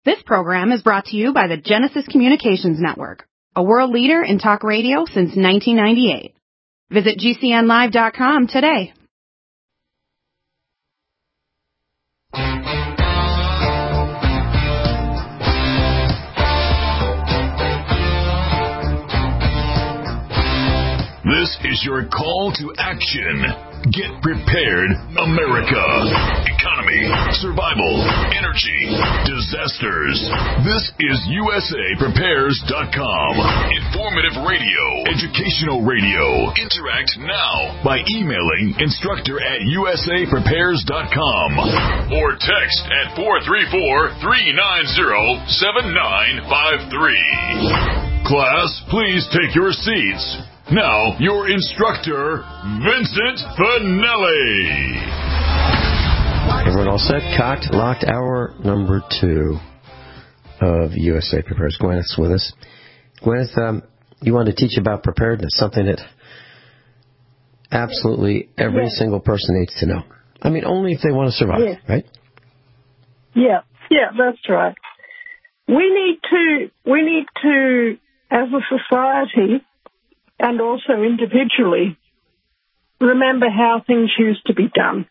This program is brought to you by the Genesis Communications Network, a world leader in talk radio since 1998. Visit GCNlive.com today. This is your call to action. Get prepared, America. Economy, survival, energy, disasters. This is USAPrepares.com. Informative radio, educational radio. Interact now by emailing instructor@USAPrepares.com or text at 434-390-7953. Class, please take your seats. Now, your instructor, Vincent Finelli. Everyone all set? Cocked, locked, hour number 2 of USA Prepares. Gwyneth's with us. Gwyneth, you want to teach about preparedness, something that absolutely every single person needs to know. I mean, only if they want to survive, right? Yeah, that's right. We need to, as a society, and also individually, remember how things used to be done.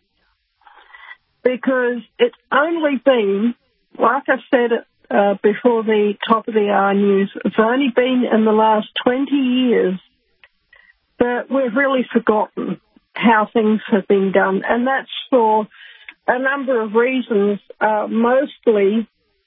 Because it's only been, like I said before the top of the hour news, it's only been in the last 20 years that we've really forgotten how things have been done. And that's for a number of reasons, mostly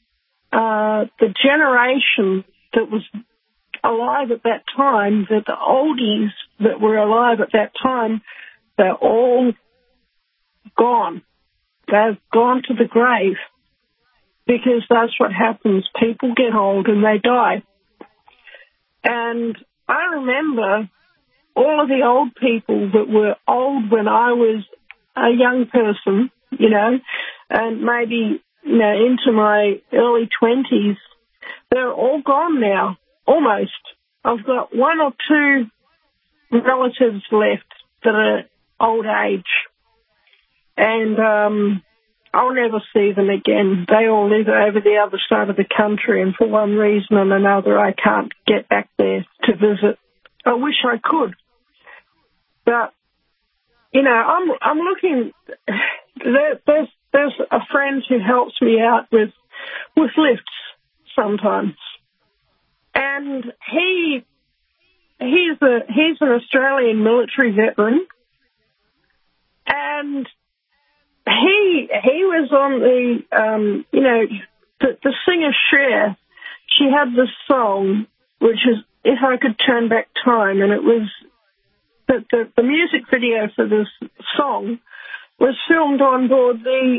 the generation that was alive at that time, that the oldies that were alive at that time, they're all gone. They've gone to the grave because that's what happens. People get old and they die. And I remember all of the old people that were old when I was a young person, and maybe, into my early 20s. They're all gone now. Almost. I've got 1 or 2 relatives left that are old age. And I'll never see them again. They all live over the other side of the country, and for one reason and another, I can't get back there to visit. I wish I could. But, I'm looking... There's a friend who helps me out with lifts sometimes. And he's an Australian military veteran, and he was on the singer Cher. She had this song, which is "If I Could Turn Back Time," and it was the music video for this song was filmed on board the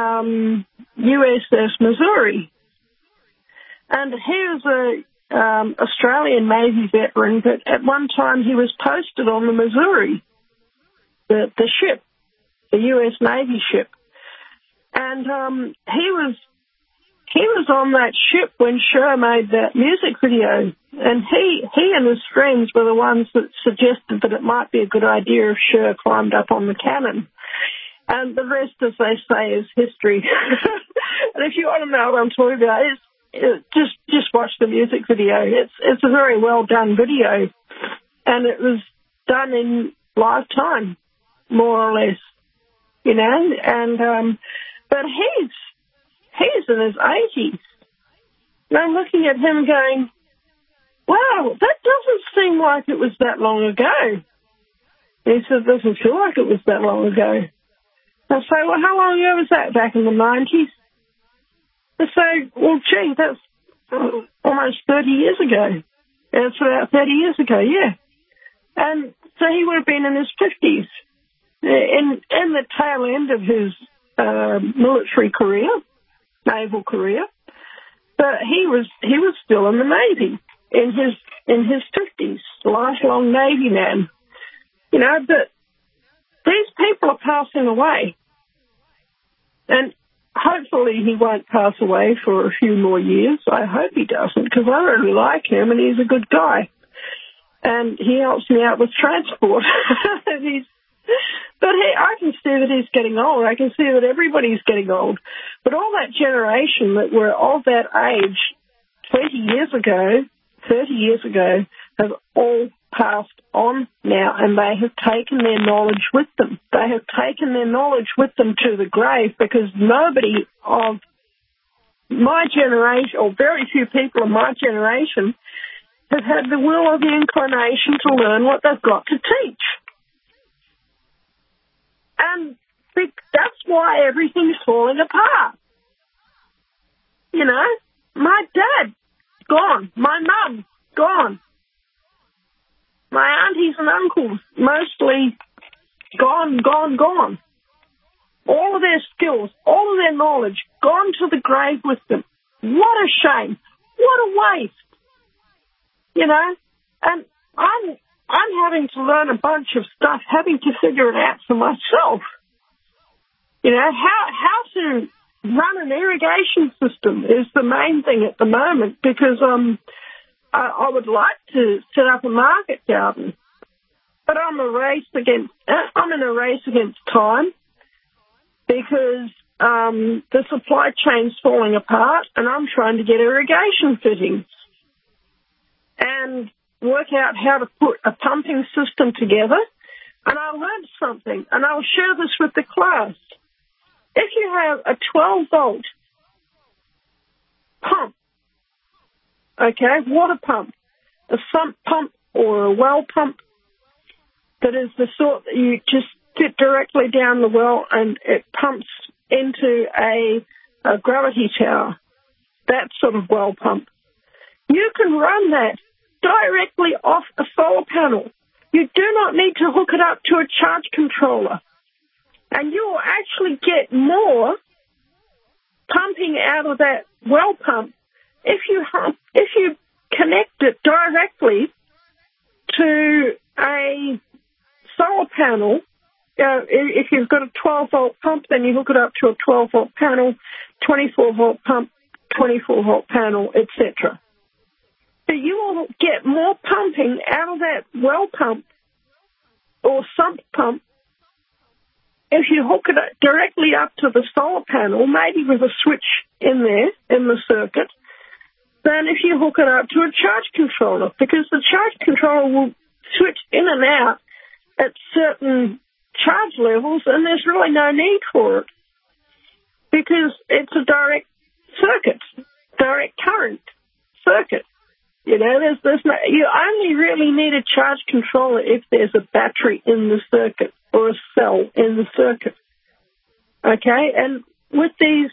USS Missouri, and here's a Australian Navy veteran, but at one time he was posted on the Missouri, the ship, the U.S. Navy ship. And he was on that ship when Cher made that music video. And he and his friends were the ones that suggested that it might be a good idea if Cher climbed up on the cannon. And the rest, as they say, is history. And if you want to know what I'm talking about, just watch the music video. It's a very well done video, and it was done in lifetime, more or less, And but he's in his 80s, and I'm looking at him going, "Wow, that doesn't seem like it was that long ago." He said, "It doesn't feel like it was that long ago." I say, "Well, how long ago was that? Back in the 90s?" I say, "Well, gee, that's almost 30 years ago." That's about 30 years ago, yeah. And so he would have been in his 50s, in the tail end of his military career, naval career. But he was still in the Navy in his 50s, lifelong Navy man. But these people are passing away, and hopefully he won't pass away for a few more years. I hope he doesn't, because I really like him, and he's a good guy. And he helps me out with transport. But I can see that he's getting old. I can see that everybody's getting old. But all that generation that were of that age 20 years ago, 30 years ago, have all passed on now, and they have taken their knowledge with them. They have taken their knowledge with them to the grave, because nobody of my generation, or very few people of my generation, have had the will or the inclination to learn what they've got to teach. And that's why everything's falling apart. You know, my dad, gone. My mum, gone. My aunties and uncles, mostly gone. All of their skills, all of their knowledge, gone to the grave with them. What a shame. What a waste. You know, and I'm having to learn a bunch of stuff, having to figure it out for myself. You know, how to run an irrigation system is the main thing at the moment, because I would like to set up a market garden, but I'm in a race against time, because the supply chain's falling apart, and I'm trying to get irrigation fittings and work out how to put a pumping system together. And I learned something, and I'll share this with the class. If you have a 12-volt pump, okay, water pump, a sump pump or a well pump, that is the sort that you just fit directly down the well and it pumps into a gravity tower, that sort of well pump, you can run that directly off a solar panel. You do not need to hook it up to a charge controller. And you will actually get more pumping out of that well pump if you connect it directly to a solar panel. If you've got a 12-volt pump, then you hook it up to a 12-volt panel, 24-volt pump, 24-volt panel, etc. But you will get more pumping out of that well pump or sump pump if you hook it directly up to the solar panel, maybe with a switch in there, in the circuit, than if you hook it up to a charge controller, because the charge controller will switch in and out at certain charge levels, and there's really no need for it, because it's a direct circuit, direct current circuit. You know, there's no, you only really need a charge controller if there's a battery in the circuit or a cell in the circuit. Okay, and with these,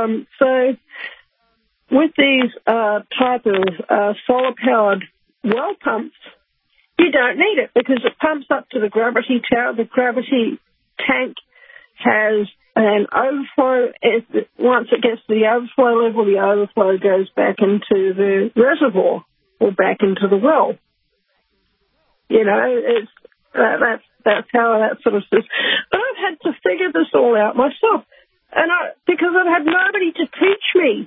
type of solar-powered well pumps, you don't need it, because it pumps up to the gravity tower. The gravity tank has an overflow. Once it gets to the overflow level, the overflow goes back into the reservoir or back into the well. You know, it's that's how that sort of stuff. But I've had to figure this all out myself, and because I've had nobody to teach me.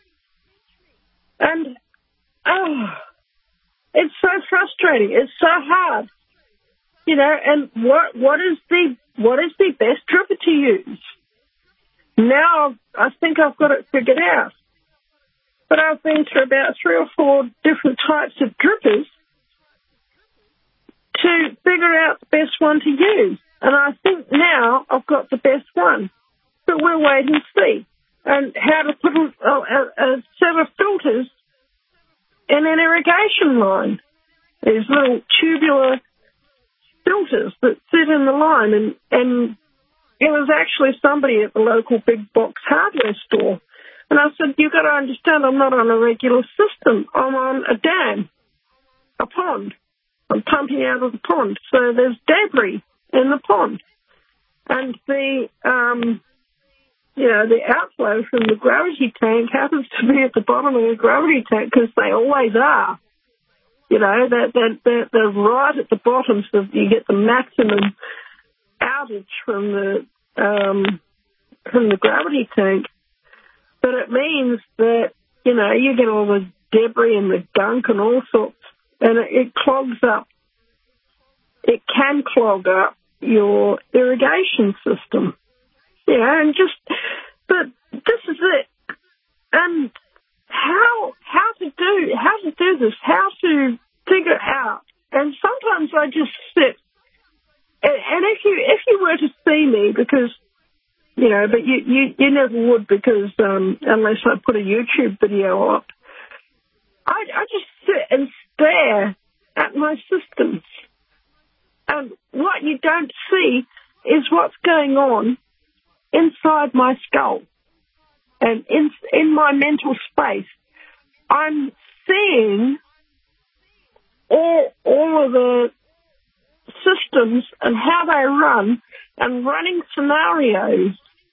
And it's so frustrating. It's so hard, you know. And what is the best dripper to use? Now I think I've got it figured out, but I've been through about 3 or 4 different types of drippers to figure out the best one to use. And I think now I've got the best one, but we'll wait and see. And how to put a set of filters in an irrigation line. These little tubular filters that sit in the line. And it was actually somebody at the local big box hardware store. And I said, you've got to understand, I'm not on a regular system. I'm on a dam, a pond. I'm pumping out of the pond. So there's debris in the pond. And the outflow from the gravity tank happens to be at the bottom of the gravity tank, because they always are. You know, they're right at the bottom, so you get the maximum outage from the gravity tank. But it means that, you know, you get all the debris and the gunk and all sorts, and it clogs up. It can clog up your irrigation system. But this is it. And how to do this, how to figure out. And sometimes I just sit, and if you were to see me, because, but you never would, because unless I put a YouTube video up, I just sit and stare at my systems. And what you don't see is what's going on inside my skull and in my mental space. I'm seeing all of the systems and how they run, and running scenarios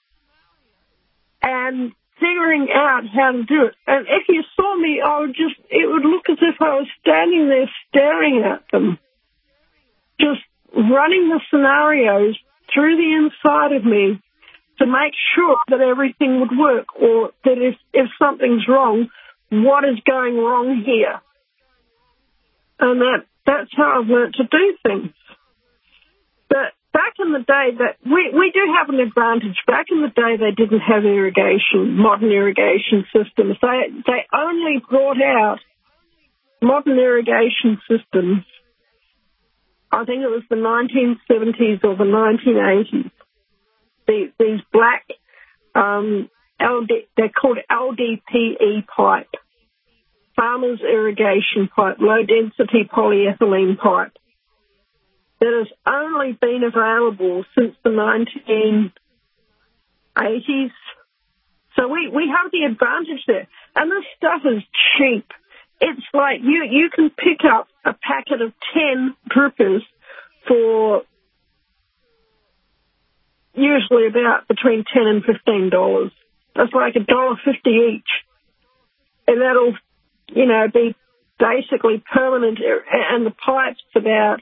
and figuring out how to do it. And if you saw me, it would look as if I was standing there staring at them, just running the scenarios through the inside of me to make sure that everything would work, or that if something's wrong, what is going wrong here? And that's how I've learned to do things. But back in the day, that we do have an advantage. Back in the day, they didn't have modern irrigation systems. They only brought out modern irrigation systems, I think it was the 1970s or the 1980s. These black, they're called LDPE pipe, farmers irrigation pipe, low-density polyethylene pipe, that has only been available since the 1980s. So we have the advantage there. And this stuff is cheap. It's like you can pick up a packet of 10 drippers for usually about between $10 and $15. That's like $1.50 each. And that'll, be basically permanent. And the pipe's about,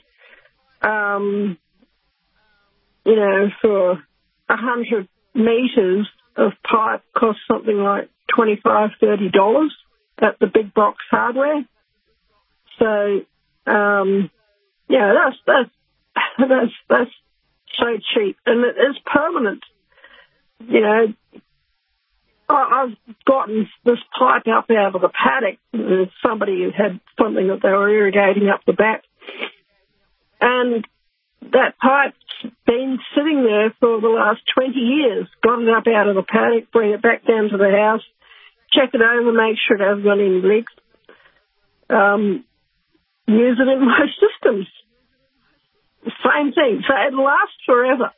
for 100 meters of pipe costs something like $25, $30 at the big box hardware. So, that's so cheap, and it's permanent. I've gotten this pipe up out of the paddock. Somebody had something that they were irrigating up the back, and that pipe's been sitting there for the last 20 years. Got it up out of the paddock, bring it back down to the house, check it over, make sure it hasn't got any leaks. Use it in my systems. Same thing. So it lasts forever.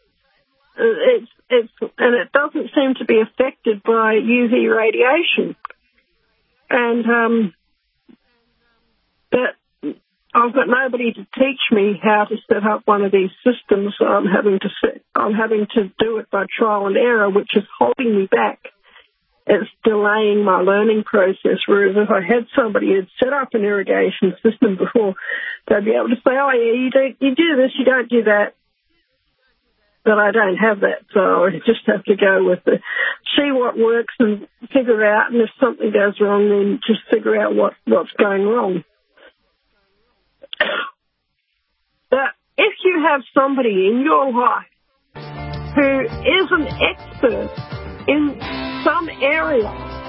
And it doesn't seem to be affected by UV radiation. And but I've got nobody to teach me how to set up one of these systems. So I'm having to do it by trial and error, which is holding me back. It's delaying my learning process, whereas if I had somebody who'd set up an irrigation system before, they'd be able to say, oh, yeah, you do this, you don't do that. But I don't have that, so I just have to go with see what works and figure out, and if something goes wrong, then just figure out what's going wrong. But if you have somebody in your life who is an expert in some area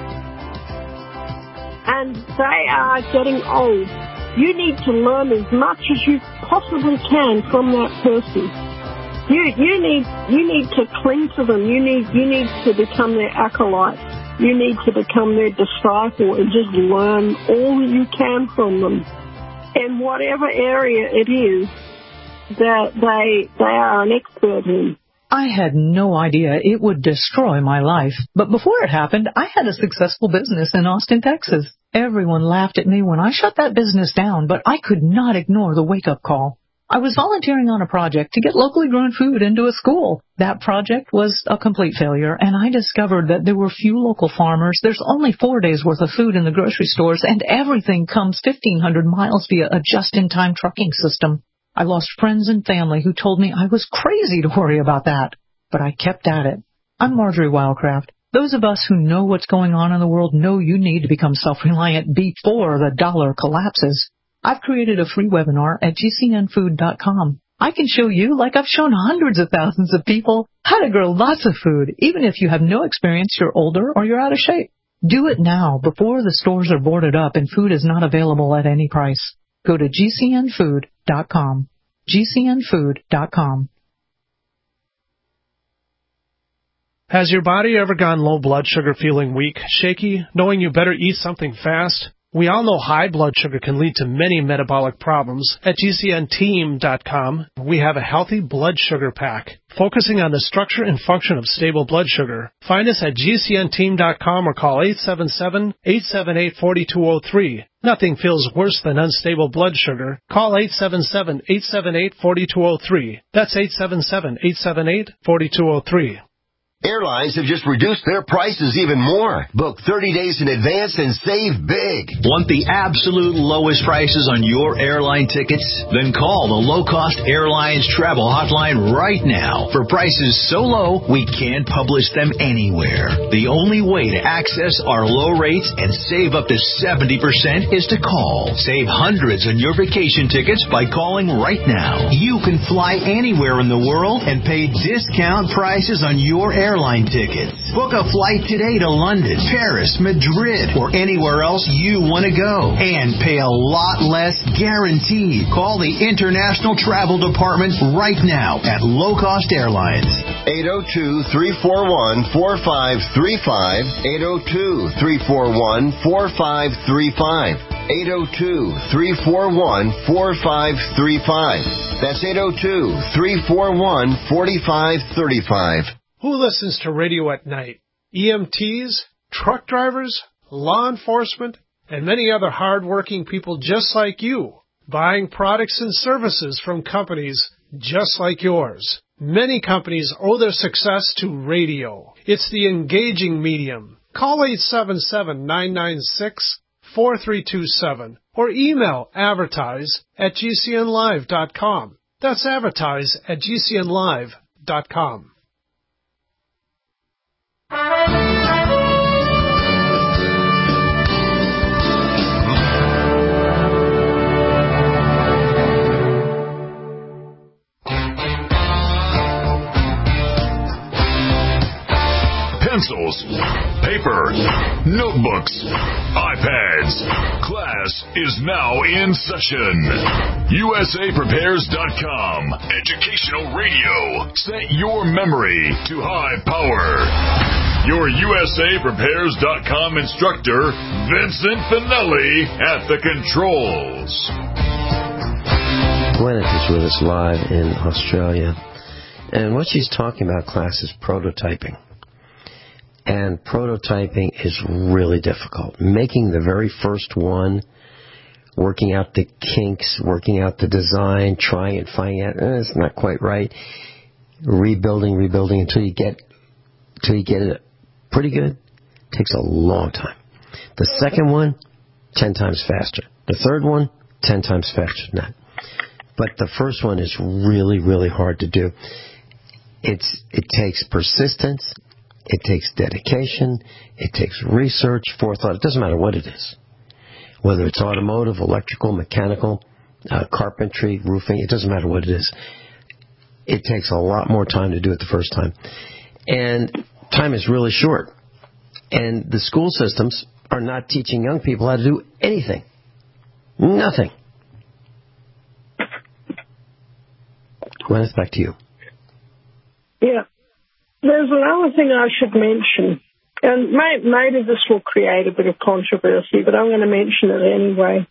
and they are getting old, you need to learn as much as you possibly can from that person. You need to cling to them. You need to become their acolyte. You need to become their disciple and just learn all that you can from them in whatever area it is that they are an expert in. I had no idea it would destroy my life. But before it happened, I had a successful business in Austin, Texas. Everyone laughed at me when I shut that business down, but I could not ignore the wake-up call. I was volunteering on a project to get locally grown food into a school. That project was a complete failure, and I discovered that there were few local farmers. There's only 4 days' worth of food in the grocery stores, and everything comes 1,500 miles via a just-in-time trucking system. I lost friends and family who told me I was crazy to worry about that, but I kept at it. I'm Marjorie Wildcraft. Those of us who know what's going on in the world know you need to become self-reliant before the dollar collapses. I've created a free webinar at gcnfood.com. I can show you, like I've shown hundreds of thousands of people, how to grow lots of food, even if you have no experience, you're older, or you're out of shape. Do it now, before the stores are boarded up and food is not available at any price. Go to gcnfood.com. gcnfood.com. Has your body ever gone low blood sugar, feeling weak, shaky, knowing you better eat something fast? We all know high blood sugar can lead to many metabolic problems. At GCNteam.com, we have a healthy blood sugar pack, focusing on the structure and function of stable blood sugar. Find us at GCNteam.com or call 877-878-4203. Nothing feels worse than unstable blood sugar. Call 877-878-4203. That's 877-878-4203. Airlines have just reduced their prices even more. Book 30 days in advance and save big. Want the absolute lowest prices on your airline tickets? Then call the Low Cost Airlines Travel Hotline right now for prices so low we can't publish them anywhere. The only way to access our low rates and save up to 70% is to call. Save hundreds on your vacation tickets by calling right now. You can fly anywhere in the world and pay discount prices on your airline tickets. Book a flight today to London, Paris, Madrid, or anywhere else you want to go and pay a lot less guaranteed. Call the International Travel Department right now at Low Cost Airlines. 802-341-4535. 802-341-4535. 802-341-4535. That's 802-341-4535. Who listens to radio at night? EMTs, truck drivers, law enforcement, and many other hard-working people just like you, buying products and services from companies just like yours. Many companies owe their success to radio. It's the engaging medium. Call 877-996-4327 or email advertise@gcnlive.com. That's advertise@gcnlive.com. Pencils, paper, notebooks, iPads. Class is now in session. USAPrepares.com. Educational radio. Set your memory to high power. Your USAPrepares.com instructor, Vincent Finelli, at the controls. Gwyneth is with us live in Australia. And what she's talking about, class, is prototyping. And prototyping is really difficult. Making the very first one, working out the kinks, working out the design, trying and finding out it's not quite right. Rebuilding until you get it pretty good. Takes a long time. The second one, 10 times faster. The third one, 10 times faster than that. But the first one is really, really hard to do. It takes persistence. It takes dedication. It takes research, forethought. It doesn't matter what it is. Whether it's automotive, electrical, mechanical, carpentry, roofing, it doesn't matter what it is. It takes a lot more time to do it the first time. And time is really short. And the school systems are not teaching young people how to do anything. Nothing. Gwyneth, back to you. Yeah. There's another thing I should mention, and maybe this will create a bit of controversy, but I'm going to mention it anyway.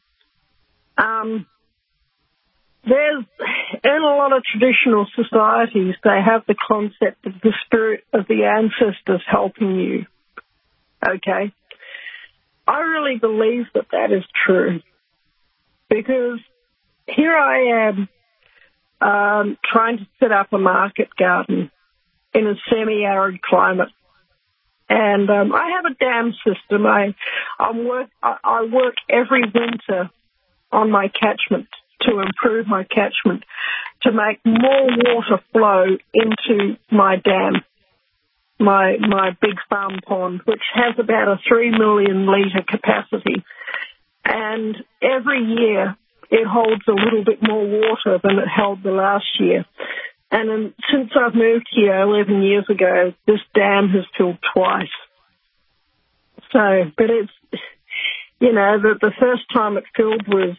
There's, in a lot of traditional societies, they have the concept of the spirit of the ancestors helping you. Okay? I really believe that is true, because here I am trying to set up a market garden in a semi-arid climate. And I have a dam system. I work every winter on my catchment to improve my catchment, to make more water flow into my dam, my big farm pond, which has about a 3 million litre capacity. And every year it holds a little bit more water than it held the last year. And since I've moved here 11 years ago, this dam has filled twice. So, but it's, you know, the first time it filled was,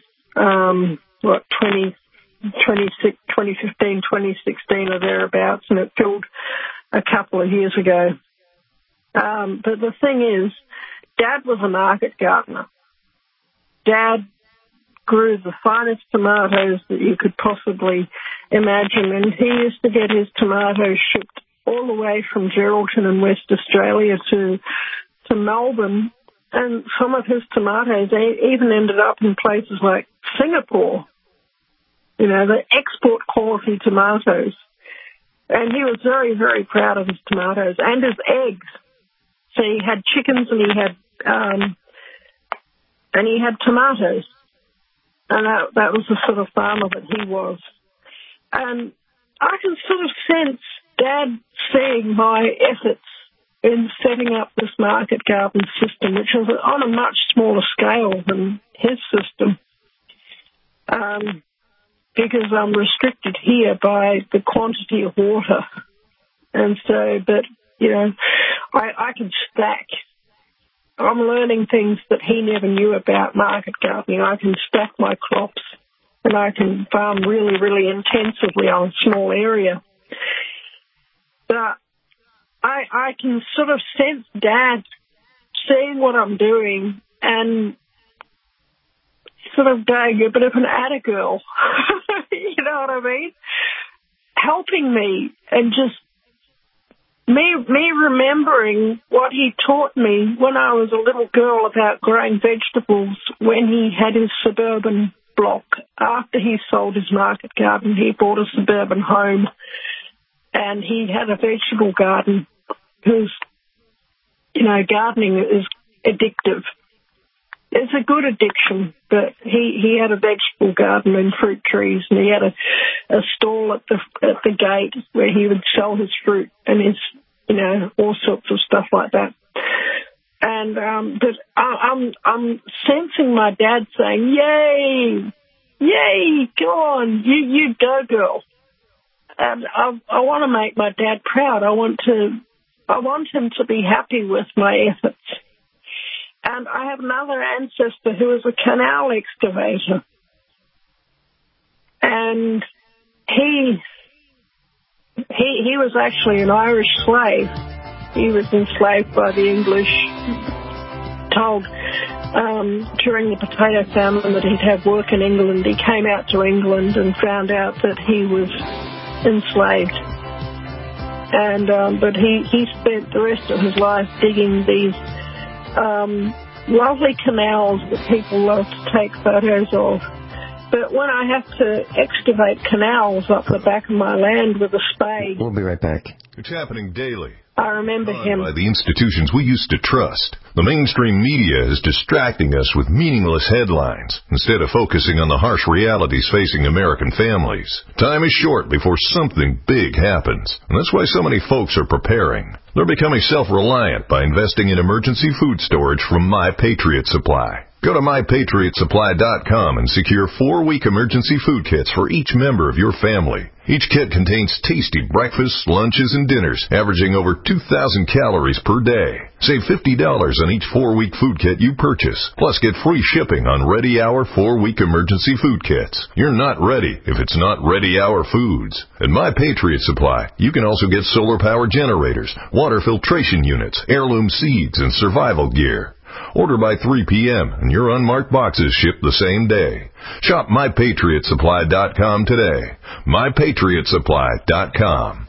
2015, 2016 or thereabouts, and it filled a couple of years ago. But the thing is, Dad was a market gardener. Dad grew the finest tomatoes that you could possibly imagine, and he used to get his tomatoes shipped all the way from Geraldton in West Australia to Melbourne, and some of his tomatoes even ended up in places like Singapore. You know, the export quality tomatoes. And he was very, very proud of his tomatoes and his eggs. So he had chickens and he had tomatoes. And that was the sort of farmer that he was. And I can sort of sense Dad seeing my efforts in setting up this market garden system, which is on a much smaller scale than his system. Because I'm restricted here by the quantity of water. And so, but, you know, I can stack. I'm learning things that he never knew about market gardening. I can stack my crops, and I can farm really, really intensively on a small area. But I can sort of sense Dad seeing what I'm doing and sort of going a bit of an atta girl, you know what I mean? Helping me and just me remembering what he taught me when I was a little girl about growing vegetables when he had his suburban block. After he sold his market garden, he bought a suburban home and he had a vegetable garden because, you know, gardening is addictive. It's a good addiction, but he had a vegetable garden and fruit trees, and he had a stall at the gate where he would sell his fruit and his, you know, all sorts of stuff like that. And but I'm sensing my dad saying, "Yay, go on, you go, girl." And I want to make my dad proud. I want him to be happy with my efforts. And I have another ancestor who was a canal excavator. And he was actually an Irish slave. He was enslaved by the English, told during the potato famine that he'd have work in England. He came out to England and found out that he was enslaved. And but he spent the rest of his life digging these lovely canals that people love to take photos of. But when I have to excavate canals up the back of my land with a spade... We'll be right back. It's happening daily. I remember him. By the institutions we used to trust. The mainstream media is distracting us with meaningless headlines instead of focusing on the harsh realities facing American families. Time is short before something big happens, and that's why so many folks are preparing. They're becoming self-reliant by investing in emergency food storage from My Patriot Supply. Go to MyPatriotSupply.com and secure 4-week emergency food kits for each member of your family. Each kit contains tasty breakfasts, lunches, and dinners, averaging over 2,000 calories per day. Save $50 on each 4-week food kit you purchase. Plus, get free shipping on Ready Hour 4-week emergency food kits. You're not ready if it's not Ready Hour foods. At My Patriot Supply, you can also get solar power generators, water filtration units, heirloom seeds, and survival gear. Order by 3 p.m. and your unmarked boxes ship the same day. Shop MyPatriotSupply.com today. MyPatriotSupply.com.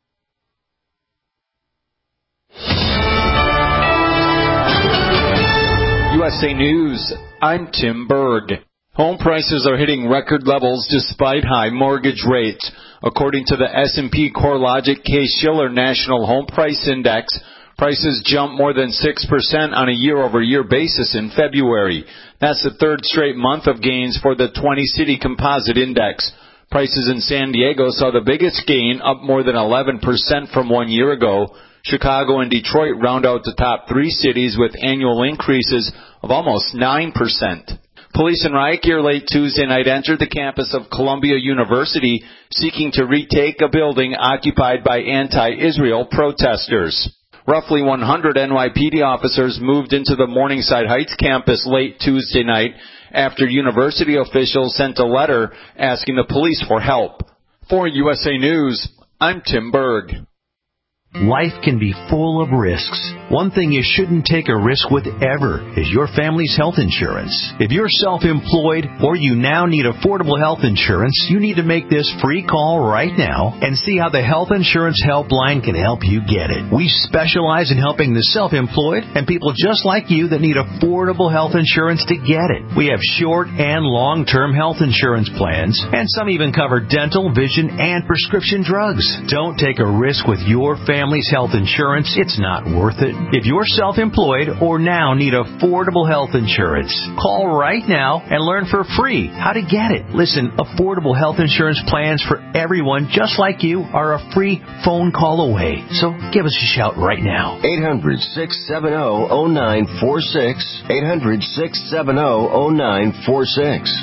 USA News, I'm Tim Berg. Home prices are hitting record levels despite high mortgage rates. According to the S&P CoreLogic Case-Shiller National Home Price Index, prices jumped more than 6% on a year-over-year basis in February. That's the third straight month of gains for the 20-city composite index. Prices in San Diego saw the biggest gain, up more than 11% from 1 year ago. Chicago and Detroit round out the top 3 cities with annual increases of almost 9%. Police in riot gear late Tuesday night entered the campus of Columbia University seeking to retake a building occupied by anti-Israel protesters. Roughly 100 NYPD officers moved into the Morningside Heights campus late Tuesday night after university officials sent a letter asking the police for help. For USA News, I'm Tim Berg. Life can be full of risks. One thing you shouldn't take a risk with ever is your family's health insurance. If you're self-employed or you now need affordable health insurance, you need to make this free call right now and see how the Health Insurance Helpline can help you get it. We specialize in helping the self-employed and people just like you that need affordable health insurance to get it. We have short and long-term health insurance plans, and some even cover dental, vision, and prescription drugs. Don't take a risk with your family's health insurance. It's not worth it. If you're self-employed or now need affordable health insurance, call right now and learn for free how to get it. Listen, affordable health insurance plans for everyone just like you are a free phone call away. So give us a shout right now. 800-670-0946. 800-670-0946.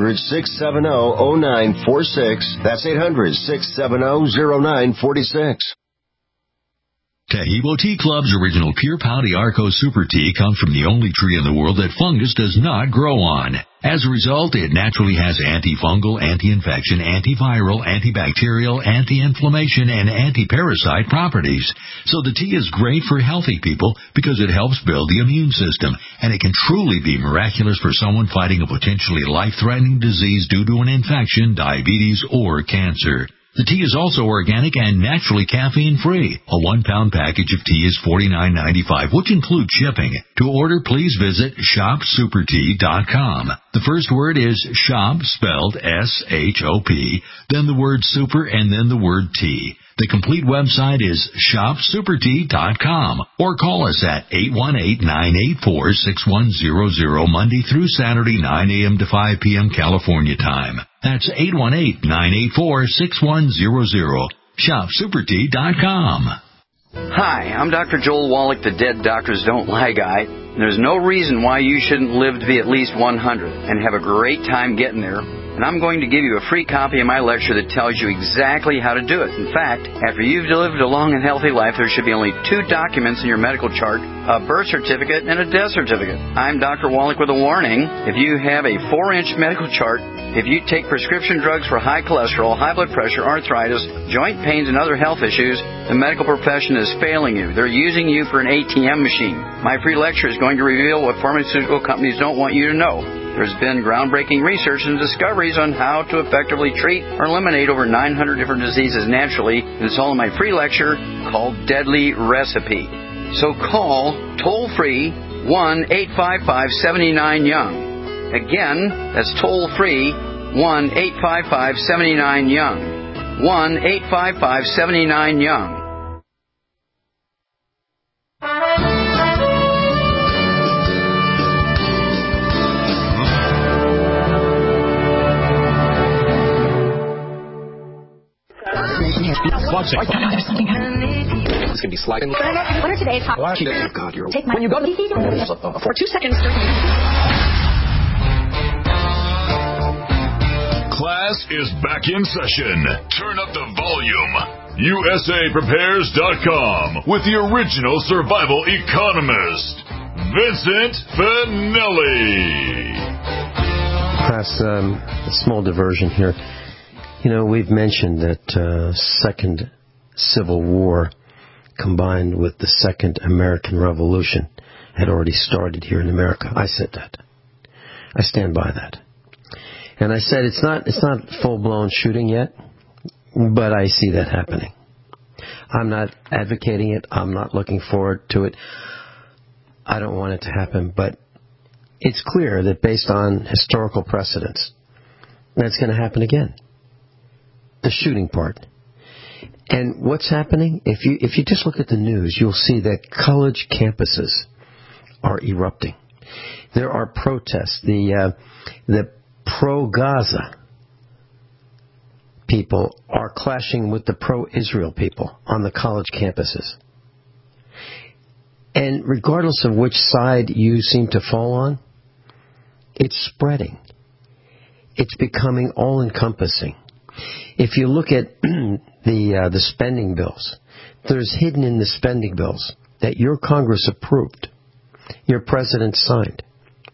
800-670-0946. That's 800-670-0946. Taheebo Tea Club's original Pure Pau d'Arco Super Tea comes from the only tree in the world that fungus does not grow on. As a result, it naturally has antifungal, anti-infection, antiviral, antibacterial, anti-inflammation, and anti-parasite properties. So the tea is great for healthy people because it helps build the immune system, and it can truly be miraculous for someone fighting a potentially life-threatening disease due to an infection, diabetes, or cancer. The tea is also organic and naturally caffeine-free. A 1-pound package of tea is $49.95, which includes shipping. To order, please visit shopsupertea.com. The first word is shop, spelled S-H-O-P, then the word super, and then the word tea. The complete website is shopsupertea.com, or call us at 818-984-6100 Monday through Saturday, 9 a.m. to 5 p.m. California time. That's 818-984-6100. shopsupertea.com. Hi, I'm Dr. Joel Wallach, the Dead Doctors Don't Lie guy. There's no reason why you shouldn't live to be at least 100 and have a great time getting there. And I'm going to give you a free copy of my lecture that tells you exactly how to do it. In fact, after you've lived a long and healthy life, there should be only 2 documents in your medical chart, a birth certificate and a death certificate. I'm Dr. Wallach with a warning. If you have a 4-inch medical chart, if you take prescription drugs for high cholesterol, high blood pressure, arthritis, joint pains, and other health issues, the medical profession is failing you. They're using you for an ATM machine. My free lecture is going to reveal what pharmaceutical companies don't want you to know. There's been groundbreaking research and discoveries on how to effectively treat or eliminate over 900 different diseases naturally. And it's all in my free lecture called Deadly Recipe. So call toll-free 1-855-79-YOUNG. Again, that's toll-free 1-855-79-YOUNG. 1-855-79-YOUNG. This is going to be sliding. What are today's hot? God, you're take my when you go to the for 2 seconds. Class is back in session. Turn up the volume. USAPrepares.com with the original survival economist, Vincent Finelli. Class, a small diversion here. You know, we've mentioned that Second Civil War combined with the Second American Revolution had already started here in America. I said that. I stand by that. And I said it's not full-blown shooting yet, but I see that happening. I'm not advocating it. I'm not looking forward to it. I don't want it to happen, but it's clear that based on historical precedents, that's going to happen again. The shooting part. And what's happening? If you just look at the news, you'll see that college campuses are erupting. There are protests. The pro-Gaza people are clashing with the pro-Israel people on the college campuses. And regardless of which side you seem to fall on, It's spreading. It's becoming all-encompassing. If you look at the spending bills, there's hidden in the spending bills that your Congress approved, your president signed,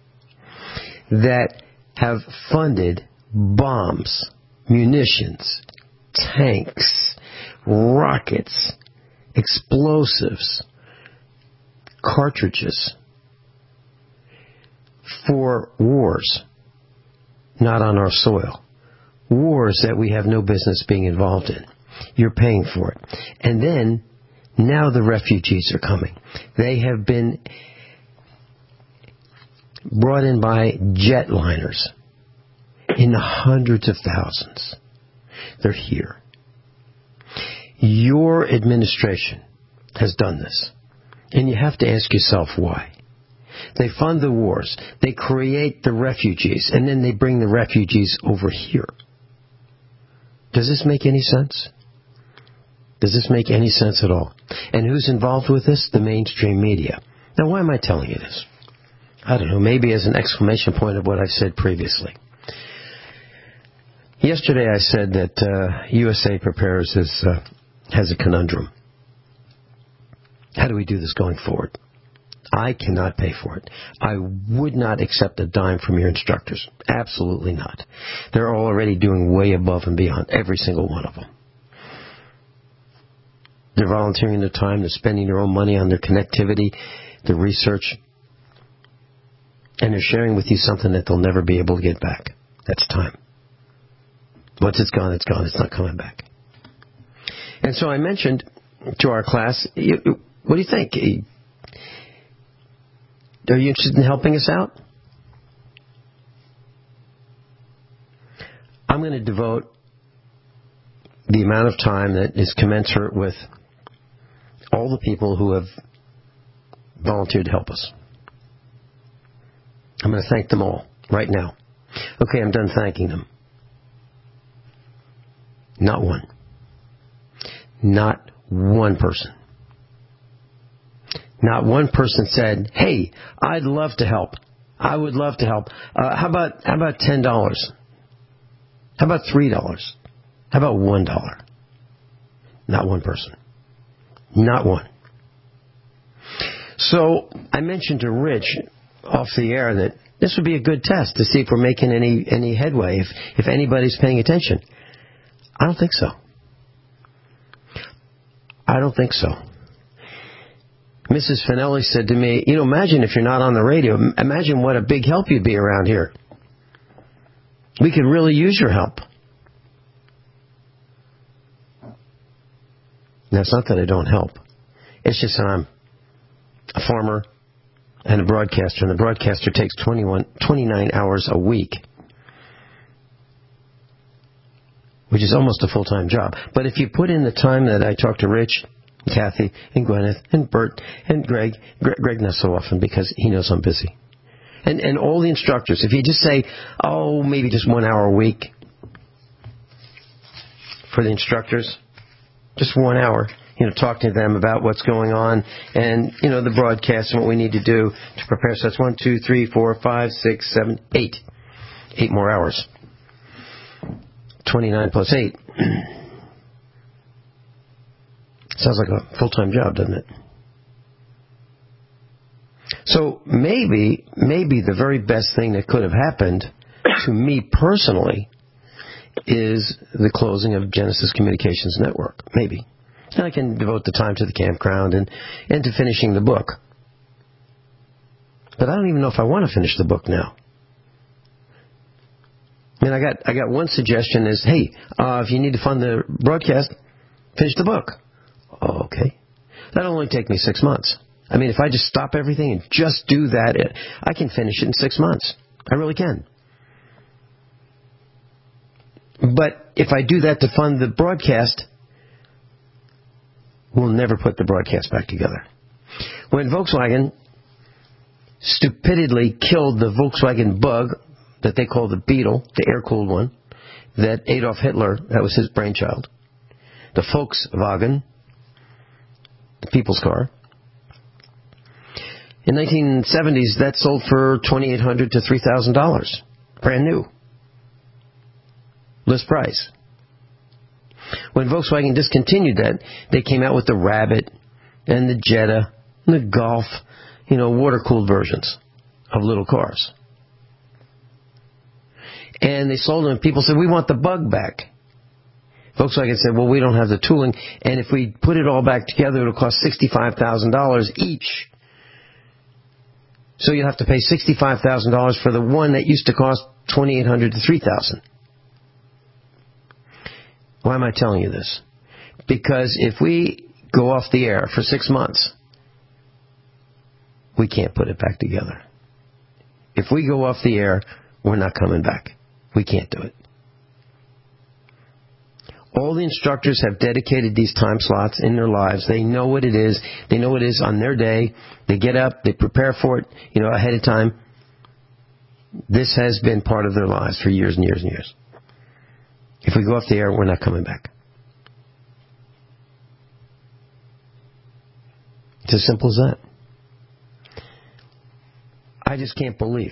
that have funded bombs, munitions, tanks, rockets, explosives, cartridges for wars not on our soil. Wars that we have no business being involved in. You're paying for it. And then, now the refugees are coming. They have been brought in by jetliners in the hundreds of thousands. They're here. Your administration has done this. And you have to ask yourself why. They fund the wars. They create the refugees. And then they bring the refugees over here. Does this make any sense? Does this make any sense at all? And who's involved with this? The mainstream media. Now, why am I telling you this? I don't know, maybe as an exclamation point of what I've said previously. Yesterday I said that USA Prepares has a conundrum. How do we do this going forward? I cannot pay for it. I would not accept a dime from your instructors. Absolutely not. They're already doing way above and beyond, every single one of them. They're volunteering their time. They're spending their own money on their connectivity, their research. And they're sharing with you something that they'll never be able to get back. That's time. Once it's gone, it's gone. It's not coming back. And so I mentioned to our class, what do you think? Are you interested in helping us out? I'm going to devote the amount of time that is commensurate with all the people who have volunteered to help us. I'm going to thank them all right now. Okay, I'm done thanking them. Not one. Not one person. Not one person said, hey, I'd love to help. I would love to help. How about $10? How about $3? How about $1? Not one person. Not one. So I mentioned to Rich off the air that this would be a good test to see if we're making any headway, if anybody's paying attention. I don't think so. I don't think so. Mrs. Finelli said to me, imagine if you're not on the radio. Imagine what a big help you'd be around here. We could really use your help. Now, it's not that I don't help. It's just that I'm a farmer and a broadcaster, and the broadcaster takes 29 hours a week, which is almost a full-time job. But if you put in the time that I talk to Rich, Kathy, and Gwyneth, and Bert, and Greg not so often because he knows I'm busy, and all the instructors, if you just say, maybe just 1 hour a week for the instructors, just 1 hour, talk to them about what's going on and, the broadcast and what we need to do to prepare. So that's 1, 2, 3, 4, 5, 6, 7, 8. 8 more hours. 29 plus 8. Sounds like a full-time job, doesn't it? So maybe the very best thing that could have happened to me personally is the closing of Genesis Communications Network. Maybe. And I can devote the time to the campground and to finishing the book. But I don't even know if I want to finish the book now. I mean, I got one suggestion is, hey, if you need to fund the broadcast, finish the book. Okay. That'll only take me 6 months. I mean, if I just stop everything and just do that, I can finish it in 6 months. I really can. But if I do that to fund the broadcast, we'll never put the broadcast back together. When Volkswagen stupidly killed the Volkswagen Bug, that they call the Beetle, the air-cooled one, that Adolf Hitler, that was his brainchild, the Volkswagen, the people's car, In 1970s, that sold for $2,800 to $3,000. Brand new. List price. When Volkswagen discontinued that, they came out with the Rabbit and the Jetta and the Golf, water-cooled versions of little cars. And they sold them, and people said, we want the Bug back. Volkswagen said, well, we don't have the tooling, and if we put it all back together, it'll cost $65,000 each. So you'll have to pay $65,000 for the one that used to cost $2,800 to $3,000. Why am I telling you this? Because if we go off the air for 6 months, we can't put it back together. If we go off the air, we're not coming back. We can't do it. All the instructors have dedicated these time slots in their lives. They know what it is. They know what it is on their day. They get up. They prepare for it, ahead of time. This has been part of their lives for years and years and years. If we go off the air, we're not coming back. It's as simple as that. I just can't believe.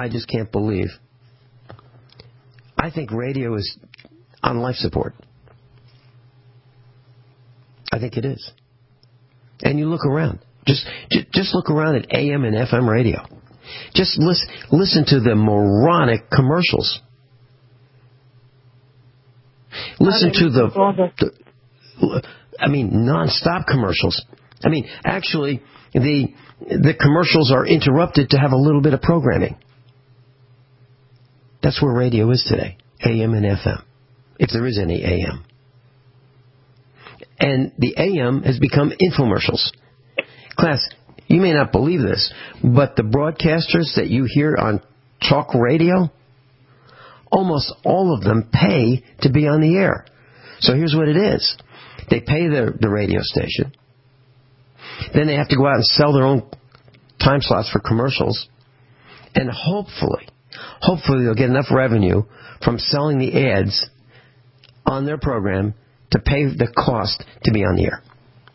I think radio is on life support. I think it is. And you look around. Just look around at AM and FM radio. Just listen to the moronic commercials. Listen to the non-stop commercials. Actually, the commercials are interrupted to have a little bit of programming. That's where radio is today, AM and FM, if there is any AM. And the AM has become infomercials. Class, you may not believe this, but the broadcasters that you hear on talk radio, almost all of them pay to be on the air. So here's what it is. They pay the radio station. Then they have to go out and sell their own time slots for commercials. And hopefully they'll get enough revenue from selling the ads on their program to pay the cost to be on the air.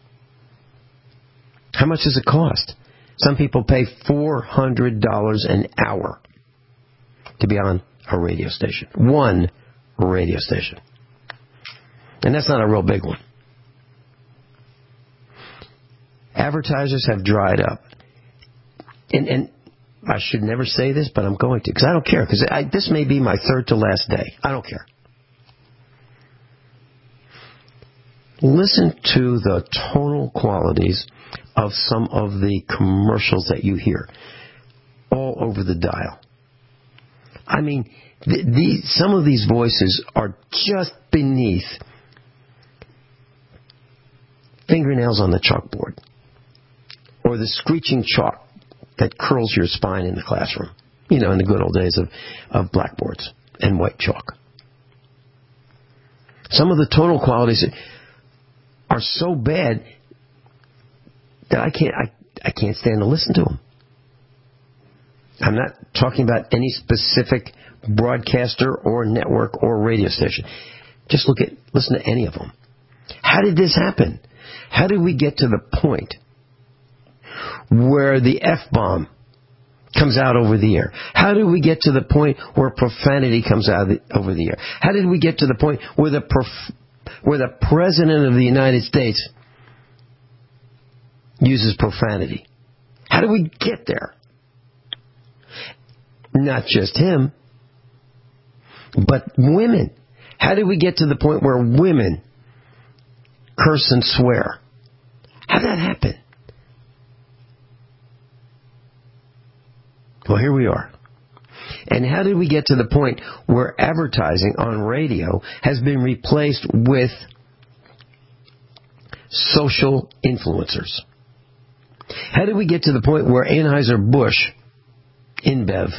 How much does it cost? Some people pay $400 an hour to be on a radio station. One radio station. And that's not a real big one. Advertisers have dried up. And I should never say this, but I'm going to, because I don't care. Because this may be my third to last day. I don't care. Listen to the tonal qualities of some of the commercials that you hear all over the dial. Some of these voices are just beneath fingernails on the chalkboard, or the screeching chalk that curls your spine in the classroom, in the good old days of blackboards and white chalk. Some of the tonal qualities are so bad that I can't stand to listen to them. I'm not talking about any specific broadcaster or network or radio station. Just listen to any of them. How did this happen? How did we get to the point where the F-bomb comes out over the air? How did we get to the point where profanity comes out over the air? How did we get to the point where the President of the United States uses profanity? How did we get there? Not just him, but women. How did we get to the point where women curse and swear? How did that happen? Well, here we are. And how did we get to the point where advertising on radio has been replaced with social influencers? How did we get to the point where Anheuser-Busch, InBev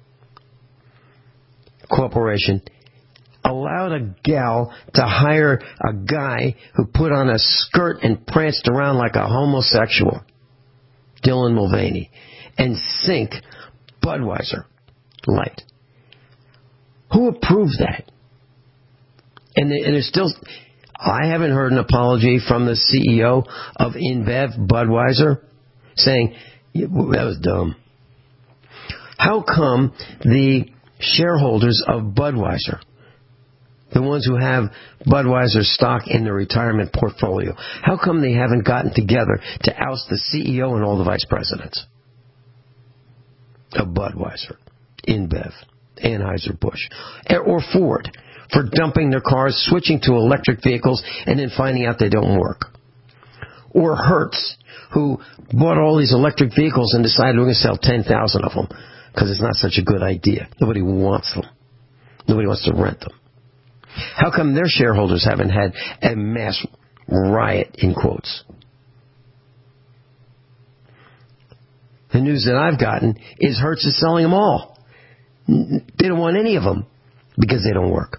Corporation, allowed a gal to hire a guy who put on a skirt and pranced around like a homosexual, Dylan Mulvaney, and sink Budweiser Light? Who approved that? And there's still, I haven't heard an apology from the CEO of InBev, Budweiser, saying, That was dumb. How come the shareholders of Budweiser, the ones who have Budweiser stock in their retirement portfolio, how come they haven't gotten together to oust the CEO and all the vice presidents of Budweiser, InBev, Anheuser-Busch, or Ford, for dumping their cars, switching to electric vehicles, and then finding out they don't work? Or Hertz, who bought all these electric vehicles and decided we're going to sell 10,000 of them because it's not such a good idea. Nobody wants them. Nobody wants to rent them. How come their shareholders haven't had a mass riot, in quotes? The news that I've gotten is Hertz is selling them all. They don't want any of them because they don't work.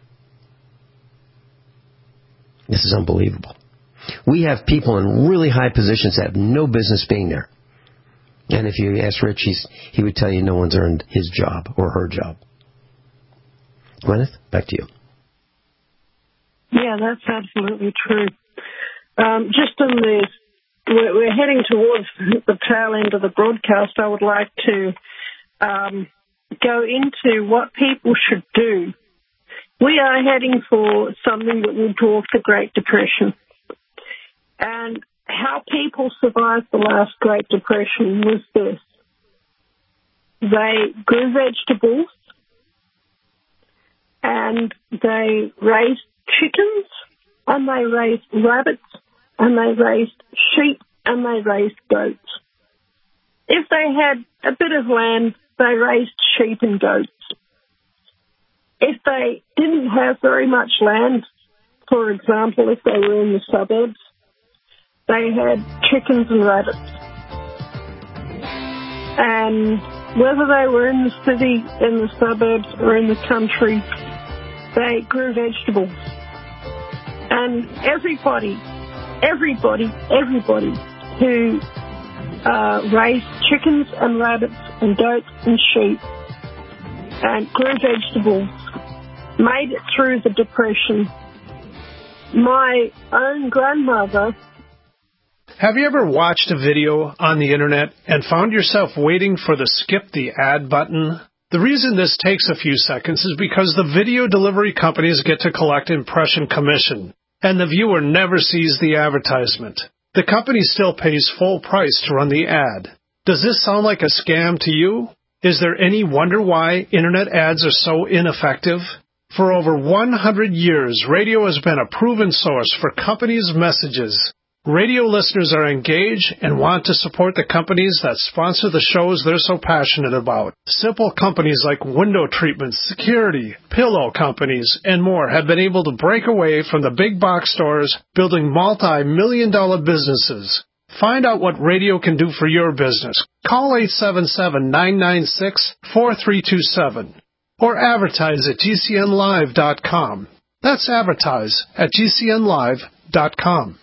This is unbelievable. We have people in really high positions that have no business being there. And if you ask Rich, he would tell you no one's earned his job or her job. Gwyneth, back to you. Yeah, that's absolutely true. Just on this, we're heading towards the tail end of the broadcast. I would like to go into what people should do. We are heading for something that will dwarf the Great Depression. And how people survived the last Great Depression was this. They grew vegetables and they raised chickens and they raised rabbits and they raised sheep and they raised goats. If they had a bit of land, they raised sheep and goats. If they didn't have very much land, for example, if they were in the suburbs, they had chickens and rabbits. And whether they were in the city, in the suburbs, or in the country, they grew vegetables. And everybody who raised chickens and rabbits and goats and sheep and grew vegetables made it through the Depression. My own grandmother... Have you ever watched a video on the internet and found yourself waiting for the skip the ad button? The reason this takes a few seconds is because the video delivery companies get to collect impression commission, and the viewer never sees the advertisement. The company still pays full price to run the ad. Does this sound like a scam to you? Is there any wonder why internet ads are so ineffective? For over 100 years, radio has been a proven source for companies' messages. Radio listeners are engaged and want to support the companies that sponsor the shows they're so passionate about. Simple companies like window treatments, security, pillow companies, and more have been able to break away from the big box stores, building multi-million-dollar businesses. Find out what radio can do for your business. Call 877-996-4327 or advertise at GCNlive.com. That's advertise at GCNlive.com.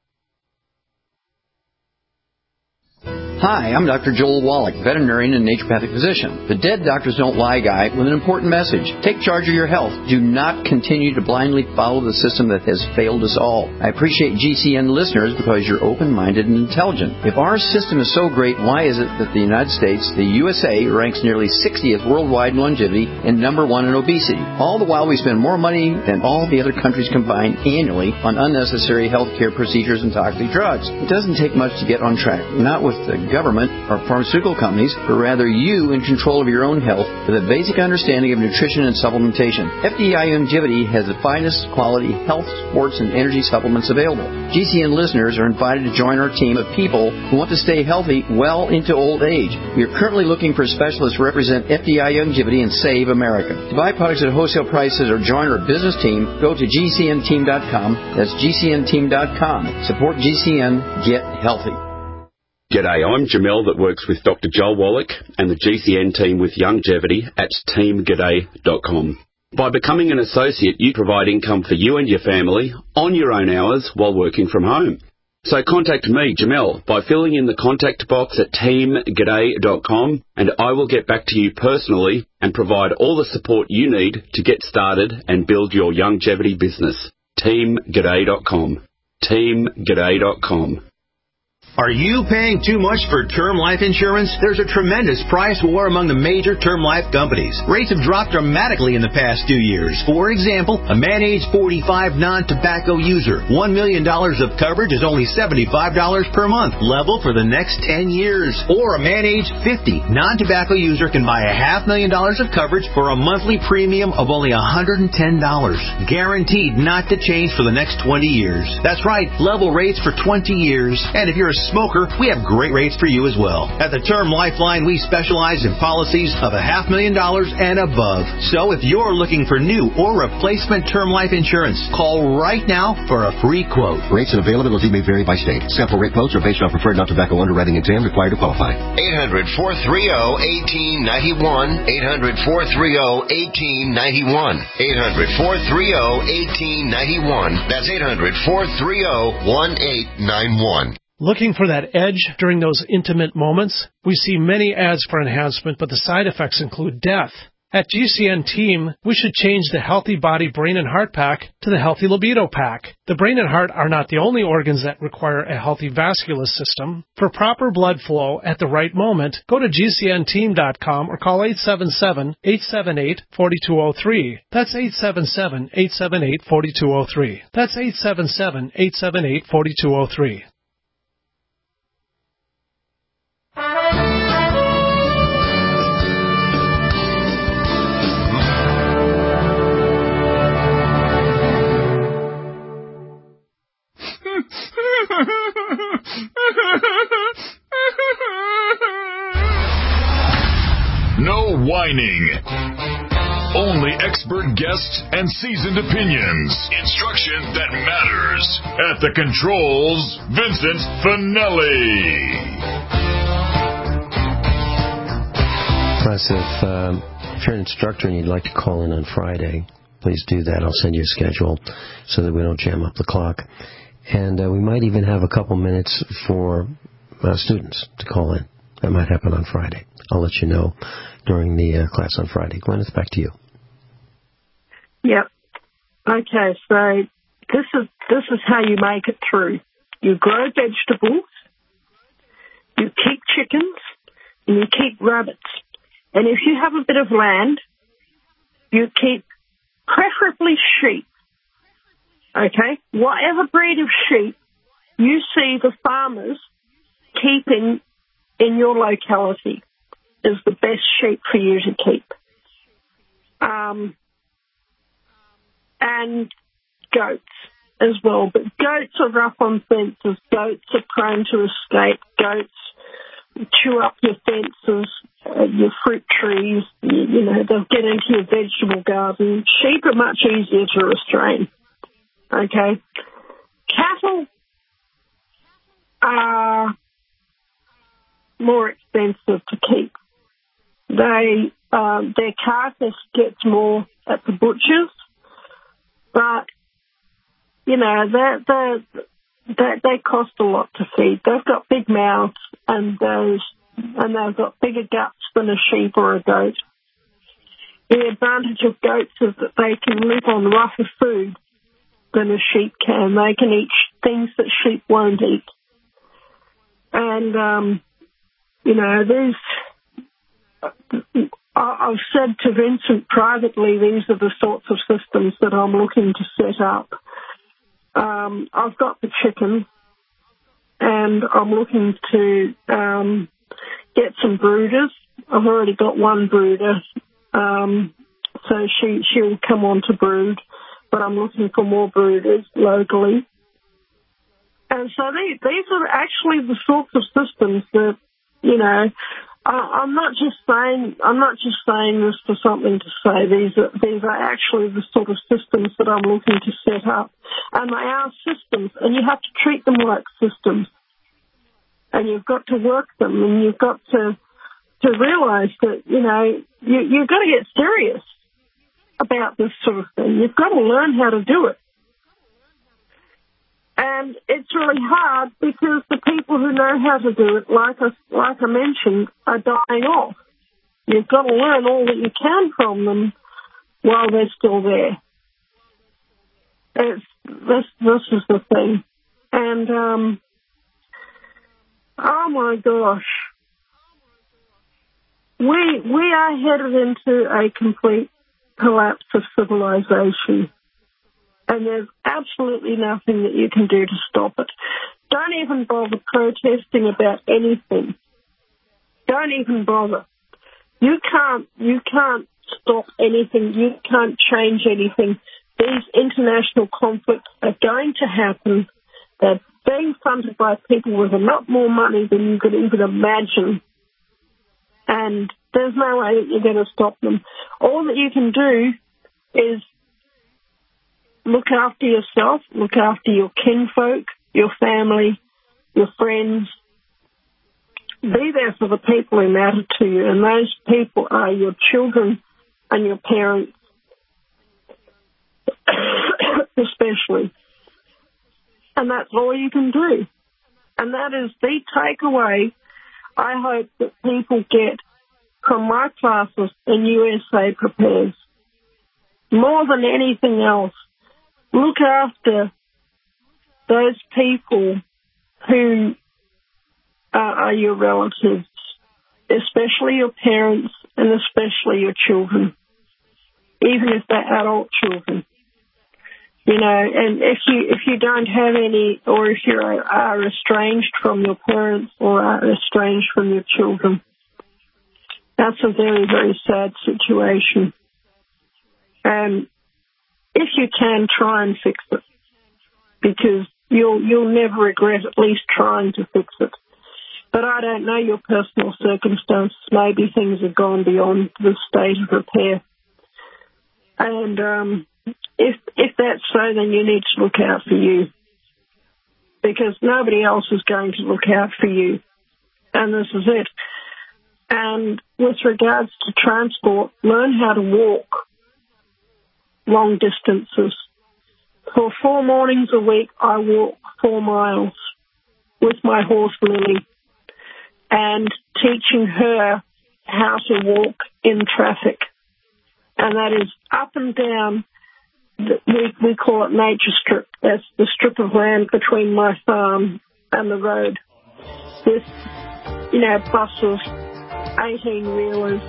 Hi, I'm Dr. Joel Wallach, veterinarian and naturopathic physician. The Dead Doctors Don't Lie guy with an important message. Take charge of your health. Do not continue to blindly follow the system that has failed us all. I appreciate GCN listeners because you're open-minded and intelligent. If our system is so great, why is it that the United States, the USA, ranks nearly 60th worldwide in longevity and number 1 in obesity? All the while we spend more money than all the other countries combined annually on unnecessary healthcare procedures and toxic drugs. It doesn't take much to get on track. Not with the government or pharmaceutical companies, but rather you in control of your own health with a basic understanding of nutrition and supplementation. FDI Longevity has the finest quality health, sports, and energy supplements available. GCN listeners are invited to join our team of people who want to stay healthy well into old age. We are currently looking for specialists to represent FDI Longevity and Save America. To buy products at wholesale prices or join our business team, go to GCNteam.com. That's GCNteam.com. Support GCN. Get healthy. G'day, I'm Jamel that works with Dr. Joel Wallach and the GCN team with Longevity at teamg'day.com. By becoming an associate, you provide income for you and your family on your own hours while working from home. So contact me, Jamel, by filling in the contact box at teamg'day.com and I will get back to you personally and provide all the support you need to get started and build your longevity business. teamg'day.com. teamg'day.com. Are you paying too much for term life insurance? There's a tremendous price war among the major term life companies. Rates have dropped dramatically in the past 2 years. For example, a man age 45 non-tobacco user, $1 million of coverage is only $75 per month, level for the next 10 years. Or a man age 50 non-tobacco user can buy $500,000 of coverage for a monthly premium of only $110, guaranteed not to change for the next 20 years. That's right, level rates for 20 years. And if you're a smoker, we have great rates for you as well. At the Term Lifeline, we specialize in policies of $500,000 and above. So if you're looking for new or replacement term life insurance, call right now for a free quote. Rates and availability may vary by state. Sample rate quotes are based on preferred non-tobacco underwriting exam required to qualify. 800-430-1891. 800-430-1891. 800-430-1891. That's 800-430-1891. Looking for that edge during those intimate moments? We see many ads for enhancement, but the side effects include death. At GCN Team, we should change the Healthy Body Brain and Heart Pack to the Healthy Libido Pack. The brain and heart are not the only organs that require a healthy vascular system. For proper blood flow at the right moment, go to GCNteam.com or call 877-878-4203. That's 877-878-4203. That's 877-878-4203. No whining. Only expert guests and seasoned opinions. Instruction that matters. At the controls, Vincent Finelli. Plus, if you're an instructor and you'd like to call in on Friday, please do that. I'll send you a schedule so that we don't jam up the clock. And we might even have a couple minutes for students to call in. That might happen on Friday. I'll let you know during the class on Friday. Gwen, it's back to you. Yep. Okay, so this is how you make it through. You grow vegetables, you keep chickens, and you keep rabbits. And if you have a bit of land, you keep preferably sheep. Okay? Whatever breed of sheep you see the farmers keeping in your locality is the best sheep for you to keep. And goats as well. But goats are rough on fences. Goats are prone to escape. Goats chew up your fences, your fruit trees. You know, they'll get into your vegetable garden. Sheep are much easier to restrain. Okay? Cattle are more expensive to keep. Their carcass gets more at the butchers, but you know they cost a lot to feed. They've got big mouths and they've got bigger guts than a sheep or a goat. The advantage of goats is that they can live on rougher food than a sheep can. They can eat things that sheep won't eat. And you know, I've said to Vincent privately, these are the sorts of systems that I'm looking to set up. I've got the chicken, and I'm looking to get some brooders. I've already got one brooder, so she'll come on to brood, but I'm looking for more brooders locally. And so these are actually the sorts of systems that, you know, I'm not just saying this for something to say. These are actually the sort of systems that I'm looking to set up, and they are systems, and you have to treat them like systems, and you've got to work them, and you've got to realise that, you know, you've got to get serious about this sort of thing. You've got to learn how to do it. And it's really hard because the people who know how to do it, like I mentioned, are dying off. You've got to learn all that you can from them while they're still there. This is the thing. And Oh, my gosh. We are headed into a complete collapse of civilization. And there's absolutely nothing that you can do to stop it. Don't even bother protesting about anything. Don't even bother. You can't stop anything. You can't change anything. These international conflicts are going to happen. They're being funded by people with a lot more money than you could even imagine. And there's no way that you're going to stop them. All that you can do is look after yourself, look after your kinfolk, your family, your friends. Be there for the people who matter to you, and those people are your children and your parents, especially. And that's all you can do. And that is the takeaway I hope that people get from my classes in USA Prepares. More than anything else, look after those people who are your relatives, especially your parents and especially your children, even if they're adult children. You know, and if you don't have any, or if you are estranged from your parents or are estranged from your children, that's a very, very sad situation. And if you can, try and fix it, because you'll never regret at least trying to fix it. But I don't know your personal circumstances. Maybe things have gone beyond the state of repair. And if that's so, then you need to look out for you, because nobody else is going to look out for you. And this is it. And with regards to transport, learn how to walk long distances. For 4 mornings a week, I walk 4 miles with my horse, Lily, and teaching her how to walk in traffic. And that is up and down, we call it Nature Strip. That's the strip of land between my farm and the road, with, you know, buses, 18-wheelers,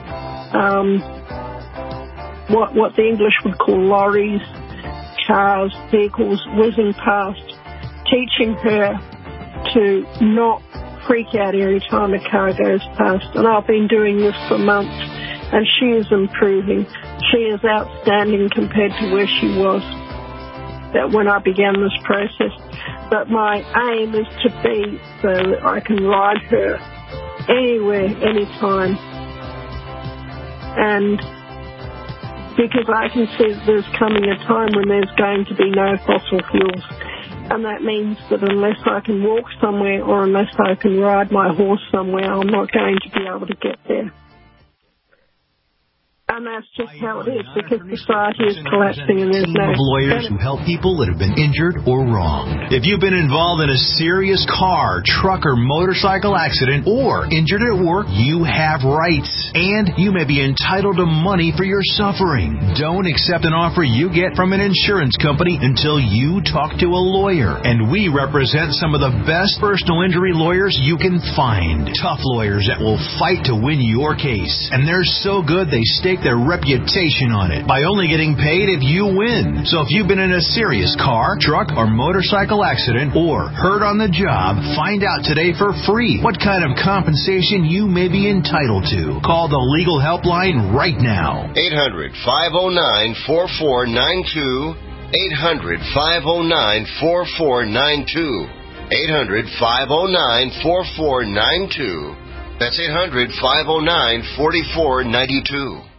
what the English would call lorries, cars, vehicles whizzing past, teaching her to not freak out every time a car goes past. And I've been doing this for months, and she is improving. She is outstanding compared to where she was when I began this process. But my aim is to be so that I can ride her anywhere, anytime. And because I can see that there's coming a time when there's going to be no fossil fuels. And that means that unless I can walk somewhere or unless I can ride my horse somewhere, I'm not going to be able to get there. And that's just how it is, because society is collapsing and there's no... of lawyers who help people that have been injured or wronged. If you've been involved in a serious car, truck, or motorcycle accident, or injured at work, you have rights. And you may be entitled to money for your suffering. Don't accept an offer you get from an insurance company until you talk to a lawyer. And we represent some of the best personal injury lawyers you can find. Tough lawyers that will fight to win your case. And they're so good they stake their reputation on it by only getting paid if you win. So if you've been in a serious car, truck, or motorcycle accident or hurt on the job, find out today for free what kind of compensation you may be entitled to. Call the legal helpline right now. 800-509-4492. 800-509-4492. 800-509-4492. That's 800-509-4492.